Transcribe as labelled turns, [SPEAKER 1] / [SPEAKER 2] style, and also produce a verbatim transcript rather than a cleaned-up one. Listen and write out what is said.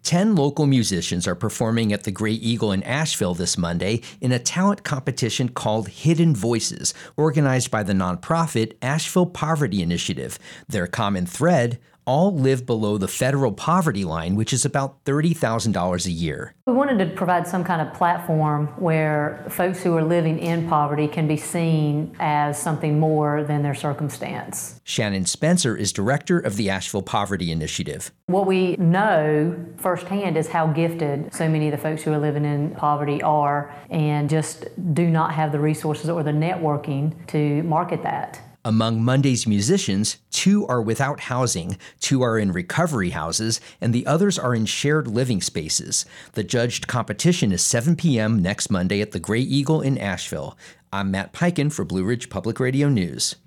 [SPEAKER 1] Ten local musicians are performing at the Gray Eagle in Asheville this Monday in a talent competition called Hidden Voices, organized by the nonprofit Asheville Poverty Initiative. Their common thread: all live below the federal poverty line, which is about thirty thousand dollars a year.
[SPEAKER 2] We wanted to provide some kind of platform where folks who are living in poverty can be seen as something more than their circumstance.
[SPEAKER 1] Shannon Spencer is director of the Asheville Poverty Initiative.
[SPEAKER 2] What we know firsthand is how gifted so many of the folks who are living in poverty are, and just do not have the resources or the networking to market that.
[SPEAKER 1] Among Monday's musicians, two are without housing, two are in recovery houses, and the others are in shared living spaces. The judged competition is seven p.m. next Monday at the Gray Eagle in Asheville. I'm Matt Peiken for Blue Ridge Public Radio News.